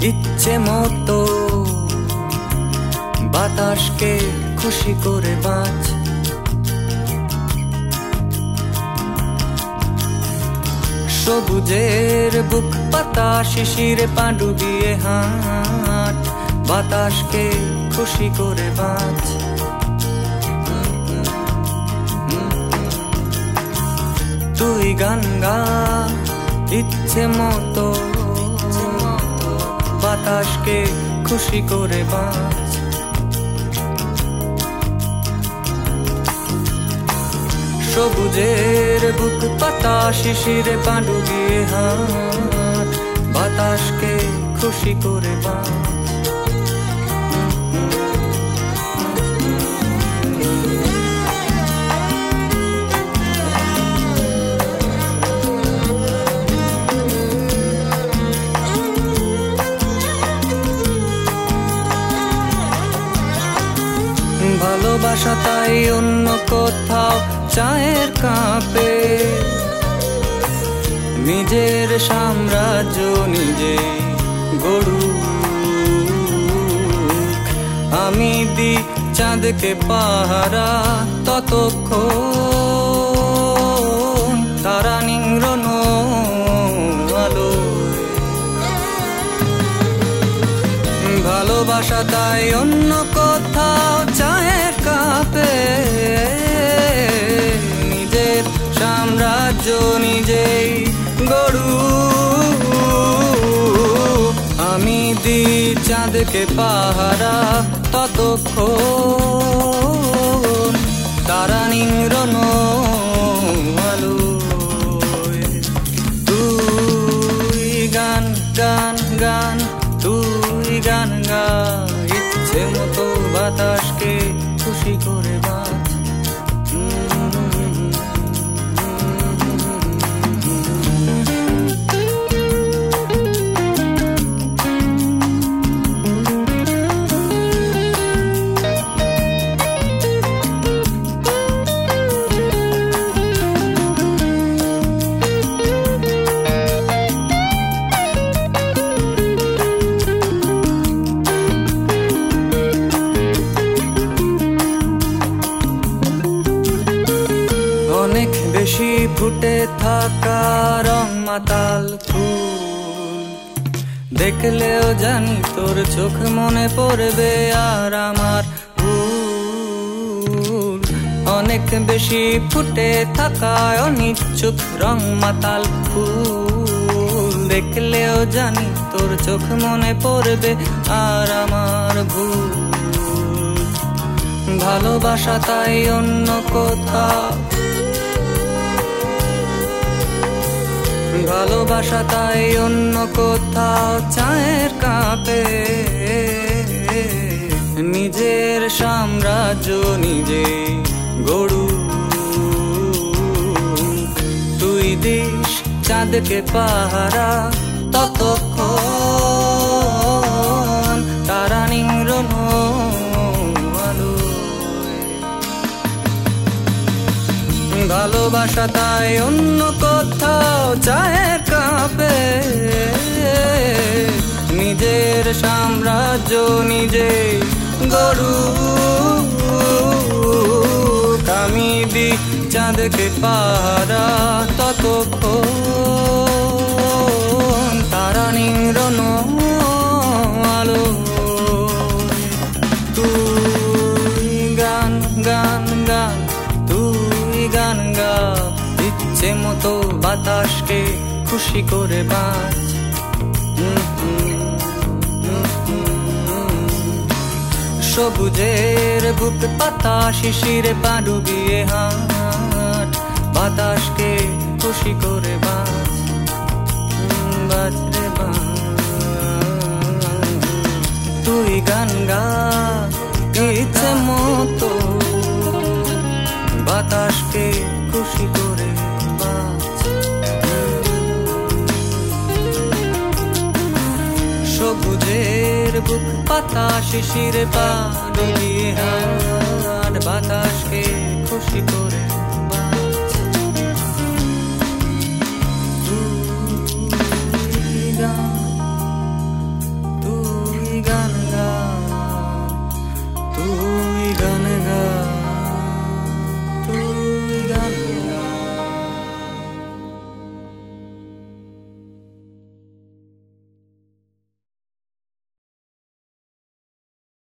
ইচ্ছে মতো বাতাসকে খুশি করে বাঁচ। সবুজের বুক পাতা শিশিরে পা ডুবিয়ে হাঁট, বাতাসকে খুশি করে বাঁচ। তুই গান গা ইচ্ছে মতো বাতাসকে খুশি করে বাঁচ। সবুজের বুক পাতা শিশিরে পা ডুবিয়ে হাঁট, বাতাসকে খুশি করে বাঁচ। ভালোবাসা তাই অন্য কোথাও চায়ের কাপে, নিজের সাম্রাজ্য নিজে গড়ুক। আমি দি চাঁদকে পাহারা ততক্ষণ তারা নিংড়ন আলোয়। ভালোবাসা তাই অন্য কোথাও চায়ের কাপে, নিজের সাম্রাজ্য নিজেই গড়ুক। আমি দি চাঁদকে পাহারা ততক্ষণ তারা নিংড়ন আলোয়। তুই গান গান গান তুই গান গা ইচ্ছে মতো বাতাসকে খুশি করে বাঁচ। অনেক বেশি ফুটে থাকা রং মাতাল ফুল দেখলেও জানি তোর চোখ মনে পড়বে আর আমার ভুল। অনেক বেশি ফুটে থাকা অনিচ্ছুক রং মাতাল ফুল দেখলেও জানি তোর চোখ মনে পড়বে আর আমার ভুল। ভালোবাসা তাই অন্য কোথাও, ভালোবাসা তাই অন্য কোথাও চায়ের কাপে, নিজের সাম্রাজ্য নিজে গড়ুক। তুই দিস চাঁদকে পাহারা ততক্ষণ তারা নিংড়ন আলোয়। ভালোবাসা তাই অন্য কোথাও চায়ের কাপে, নিজের সাম্রাজ্য নিজে গড়ুক। আমি দি চাঁদকে পাহারা ততক্ষণ তারা নিংড়ন আলোয়। তুই গান গান গান তুই গান গা ইচ্ছে মতো বাতাসকে খুশি করে বাঁচ। সবুজের বুক পাতা শিশিরে পা ডুবিয়ে হাঁট, বাতাসকে খুশি করে বাঁচ। বাঁচ রে বাঁচ। তুই গান গা ইচ্ছে মতো বাতাসকে খুশি করে বাঁচ। সবুজের বুক পাতা শিশিরে পা ডুবিয়ে হাঁট, বাতাসকে খুশি করে